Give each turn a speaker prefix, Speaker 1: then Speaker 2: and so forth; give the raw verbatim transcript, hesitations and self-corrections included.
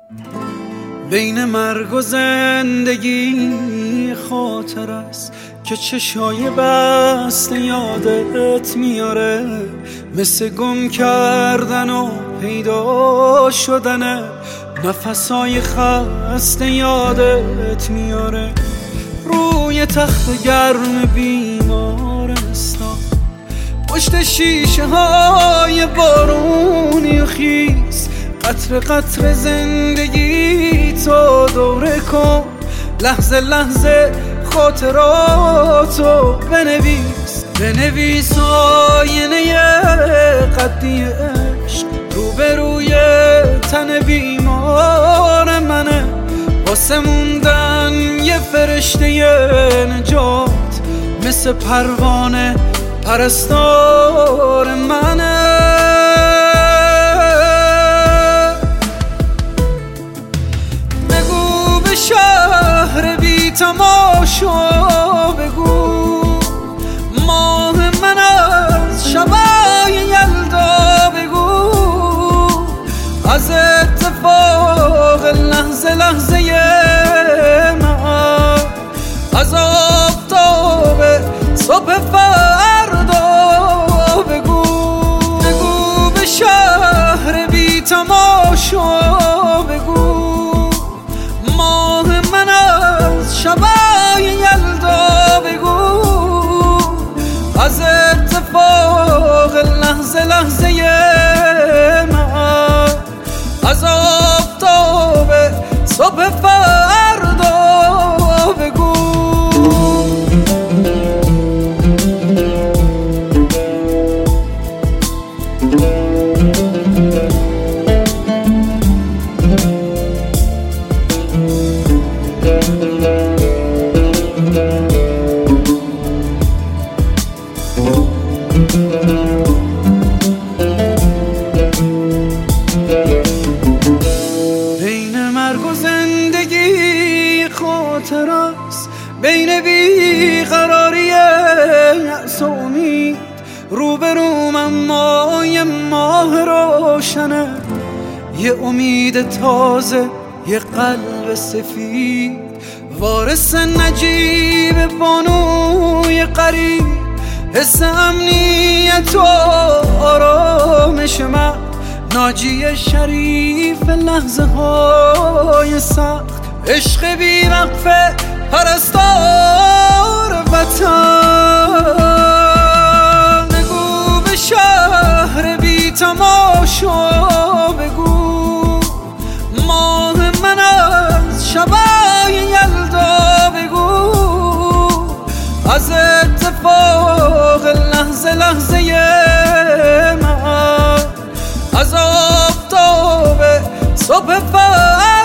Speaker 1: بین مرگ و زندگی خاطر است که چشای بسته یادت میاره، مثل گم کردن و پیدا شدن نفسای خسته یادت میاره. روی تخت گرم بیمارستان، پشت شیشه های بارونی و خیز، قطر قطر زندگی تو دوره کن، لحظه لحظه خاطراتو بنویس. بنویس آینه قدی عشق روبروی تن بیمار منه، واسه موندن یه فرشته نجات، مثل پروانه پرستار منه. بگو به شهر بی تماشا، بگو ماه من از شبای یلدا، بگو از اتفاق لحظه لحظه من، از آفتاب صبح فردا، بگو بگو به شهر بی تماشا، بگو ماه من از شبای یلدا، بگو از اتفاق لحظه لحظه من، از آفتاب صبح فردا، بگو. بین مرگ و زندگی خاطر است، بین بیقراری یأس و امید، روبروم اما یه ماه روشنه، یه امید تازه، یه قلب سفید، وارث نجیب بانوی قریب، حس امنیت و آرامش من، ناجی شریف لحظه های سخت، عشق بی وقفه پرستار وطن. بگو به شهر بی تماشا، بگو ماه من از شبای یلدا، بگو از اتفاق لحظه لحظه من، از آفتاب صبح فردا.